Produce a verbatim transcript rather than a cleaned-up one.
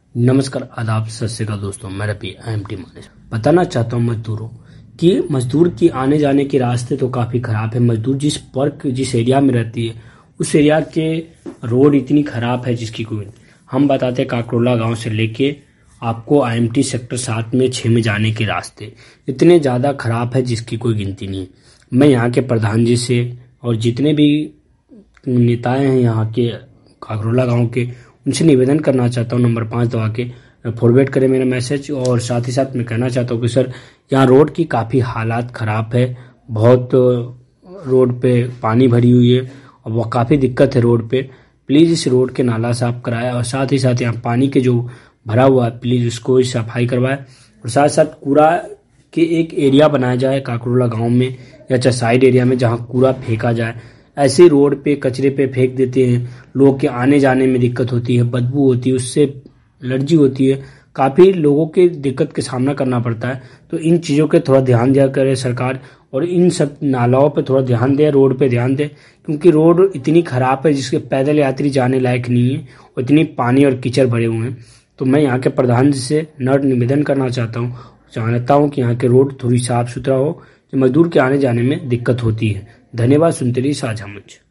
नमस्कार, आदाब, सत श्री अकाल दोस्तों। मैं Ravi I M T Manesar बताना चाहता हूँ मजदूरों कि मजदूर की आने जाने के रास्ते तो काफ़ी ख़राब है। मजदूर जिस वर्क जिस एरिया में रहती है उस एरिया के रोड इतनी ख़राब है जिसकी कोई नहीं। हम बताते हैं काकरोला गांव से लेके आपको आई एम टी सेक्टर सात में छः में जाने के रास्ते इतने ज़्यादा ख़राब है जिसकी कोई गिनती नहीं है। मैं यहाँ के प्रधान जी से और जितने भी नेताएं हैं यहाँ के काकरोला गांव के, उनसे निवेदन करना चाहता हूँ नंबर पाँच दबा के फॉरवर्ड करें मेरा मैसेज। और साथ ही साथ मैं कहना चाहता हूँ कि सर यहाँ रोड की काफ़ी हालात ख़राब है। बहुत रोड पे पानी भरी हुई है और वह काफ़ी दिक्कत है रोड पे। प्लीज़ इस रोड के नाला साफ कराएं और साथ ही साथ यहाँ पानी के जो भरा हुआ है प्लीज़ उसको सफाई करवाएं। और साथ साथ कूड़ा के एक एरिया बनाया जाए काकरोला गाँव में या चाहे साइड एरिया में जहाँ कूड़ा फेंका जाए। ऐसे रोड पे कचरे पे फेंक देते हैं, लोग के आने जाने में दिक्कत होती है, बदबू होती है, उससे एलर्जी होती है, काफ़ी लोगों के दिक्कत के सामना करना पड़ता है। तो इन चीज़ों के थोड़ा ध्यान दिया करे सरकार और इन सब नालाओं पे थोड़ा ध्यान दे, रोड पे ध्यान दे, क्योंकि रोड इतनी ख़राब है जिसके पैदल यात्री जाने लायक नहीं है और इतनी पानी और कीचड़ भरे हुए हैं। तो मैं यहाँ के प्रधान जी से नम्र निवेदन करना चाहता हूँ चाहता हूँ कि यहाँ के रोड थोड़ी साफ़ सुथरा हो, मजदूर के आने जाने में दिक्कत होती है। धन्यवाद। सुनते रहिए साझा मंच।